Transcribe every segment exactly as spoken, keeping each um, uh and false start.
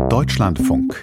Deutschlandfunk.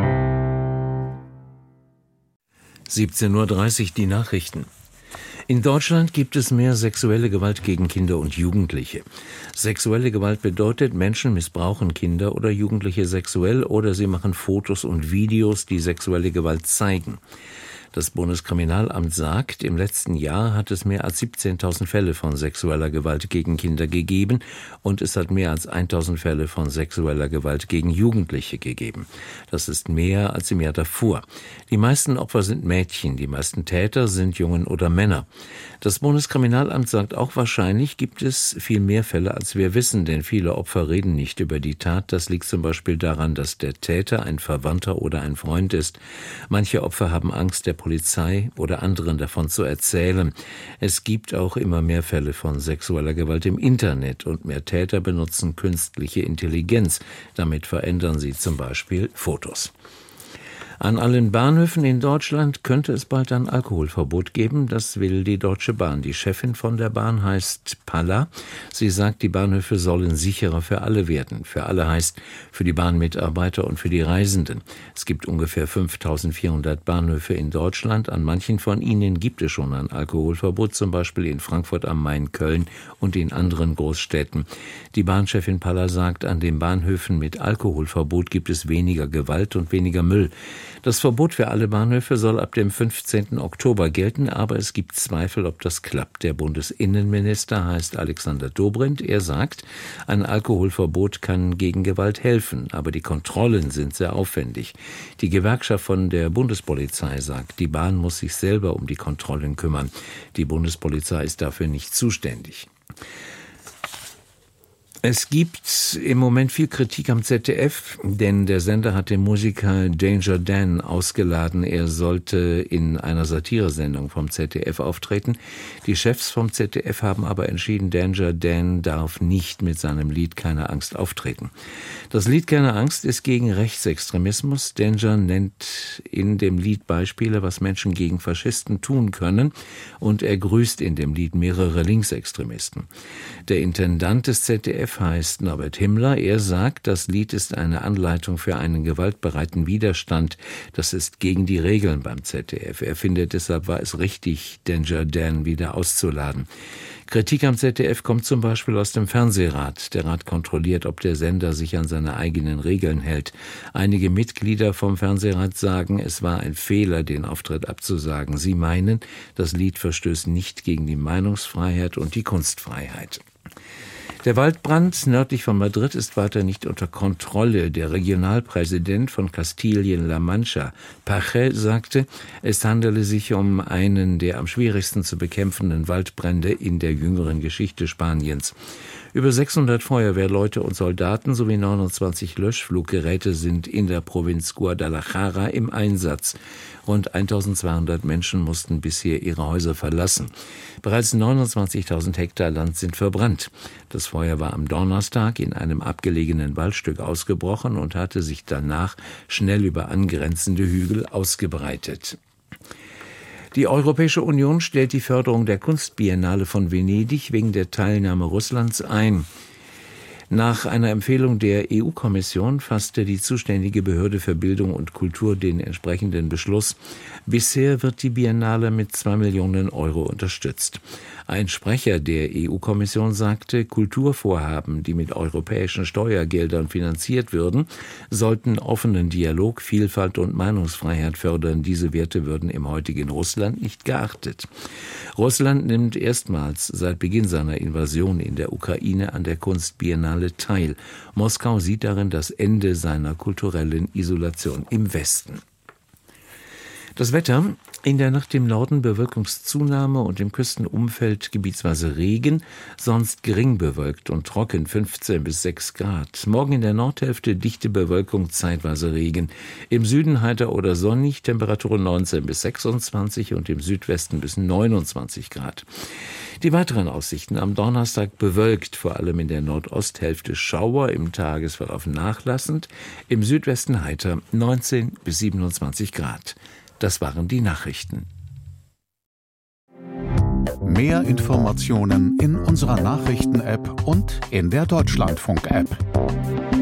siebzehn Uhr dreißig die Nachrichten. In Deutschland gibt es mehr sexuelle Gewalt gegen Kinder und Jugendliche. Sexuelle Gewalt bedeutet, Menschen missbrauchen Kinder oder Jugendliche sexuell oder sie machen Fotos und Videos, die sexuelle Gewalt zeigen. Das Bundeskriminalamt sagt, im letzten Jahr hat es mehr als siebzehntausend Fälle von sexueller Gewalt gegen Kinder gegeben und es hat mehr als tausend Fälle von sexueller Gewalt gegen Jugendliche gegeben. Das ist mehr als im Jahr davor. Die meisten Opfer sind Mädchen, die meisten Täter sind Jungen oder Männer. Das Bundeskriminalamt sagt auch, wahrscheinlich gibt es viel mehr Fälle, als wir wissen, denn viele Opfer reden nicht über die Tat. Das liegt zum Beispiel daran, dass der Täter ein Verwandter oder ein Freund ist. Manche Opfer haben Angst, der Polizei oder anderen davon zu erzählen. Es gibt auch immer mehr Fälle von sexueller Gewalt im Internet und mehr Täter benutzen künstliche Intelligenz. Damit verändern sie zum Beispiel Fotos. An allen Bahnhöfen in Deutschland könnte es bald ein Alkoholverbot geben. Das will die Deutsche Bahn. Die Chefin von der Bahn heißt Palla. Sie sagt, die Bahnhöfe sollen sicherer für alle werden. Für alle heißt für die Bahnmitarbeiter und für die Reisenden. Es gibt ungefähr fünftausendvierhundert Bahnhöfe in Deutschland. An manchen von ihnen gibt es schon ein Alkoholverbot, zum Beispiel in Frankfurt am Main, Köln und in anderen Großstädten. Die Bahnchefin Palla sagt, an den Bahnhöfen mit Alkoholverbot gibt es weniger Gewalt und weniger Müll. Das Verbot für alle Bahnhöfe soll ab dem fünfzehnten Oktober gelten, aber es gibt Zweifel, ob das klappt. Der Bundesinnenminister heißt Alexander Dobrindt. Er sagt, ein Alkoholverbot kann gegen Gewalt helfen, aber die Kontrollen sind sehr aufwendig. Die Gewerkschaft von der Bundespolizei sagt, die Bahn muss sich selber um die Kontrollen kümmern. Die Bundespolizei ist dafür nicht zuständig. Es gibt im Moment viel Kritik am Z D F, denn der Sender hat den Musiker Danger Dan ausgeladen. Er sollte in einer Satiresendung vom Z D F auftreten. Die Chefs vom Z D F haben aber entschieden, Danger Dan darf nicht mit seinem Lied Keine Angst auftreten. Das Lied Keine Angst ist gegen Rechtsextremismus. Danger nennt in dem Lied Beispiele, was Menschen gegen Faschisten tun können, und er grüßt in dem Lied mehrere Linksextremisten. Der Intendant des Z D F heißt Norbert Himmler. Er sagt, das Lied ist eine Anleitung für einen gewaltbereiten Widerstand. Das ist gegen die Regeln beim Z D F. Er findet, deshalb war es richtig, Danger Dan wieder auszuladen. Kritik am Z D F kommt zum Beispiel aus dem Fernsehrat. Der Rat kontrolliert, ob der Sender sich an seine eigenen Regeln hält. Einige Mitglieder vom Fernsehrat sagen, es war ein Fehler, den Auftritt abzusagen. Sie meinen, das Lied verstößt nicht gegen die Meinungsfreiheit und die Kunstfreiheit. Der Waldbrand nördlich von Madrid ist weiter nicht unter Kontrolle. Der Regionalpräsident von Kastilien-La Mancha, Pache, sagte, es handele sich um einen der am schwierigsten zu bekämpfenden Waldbrände in der jüngeren Geschichte Spaniens. Über sechshundert Feuerwehrleute und Soldaten sowie neunundzwanzig Löschfluggeräte sind in der Provinz Guadalajara im Einsatz. Rund eintausendzweihundert Menschen mussten bisher ihre Häuser verlassen. Bereits neunundzwanzigtausend Hektar Land sind verbrannt. Das Feuer war am Donnerstag in einem abgelegenen Waldstück ausgebrochen und hatte sich danach schnell über angrenzende Hügel ausgebreitet. Die Europäische Union stellt die Förderung der Kunstbiennale von Venedig wegen der Teilnahme Russlands ein. Nach einer Empfehlung der E U-Kommission fasste die zuständige Behörde für Bildung und Kultur den entsprechenden Beschluss. Bisher wird die Biennale mit zwei Millionen Euro unterstützt. Ein Sprecher der E U-Kommission sagte, Kulturvorhaben, die mit europäischen Steuergeldern finanziert würden, sollten offenen Dialog, Vielfalt und Meinungsfreiheit fördern. Diese Werte würden im heutigen Russland nicht geachtet. Russland nimmt erstmals seit Beginn seiner Invasion in der Ukraine an der Kunstbiennale teil. Moskau sieht darin das Ende seiner kulturellen Isolation im Westen. Das Wetter: in der Nacht im Norden Bewölkungszunahme und im Küstenumfeld gebietsweise Regen, sonst gering bewölkt und trocken, fünfzehn bis sechs Grad. Morgen in der Nordhälfte dichte Bewölkung, zeitweise Regen. Im Süden heiter oder sonnig, Temperaturen neunzehn bis sechsundzwanzig und im Südwesten bis neunundzwanzig Grad. Die weiteren Aussichten: am Donnerstag bewölkt, vor allem in der Nordosthälfte Schauer, im Tagesverlauf nachlassend, im Südwesten heiter, neunzehn bis siebenundzwanzig Grad. Das waren die Nachrichten. Mehr Informationen in unserer Nachrichten-App und in der Deutschlandfunk-App.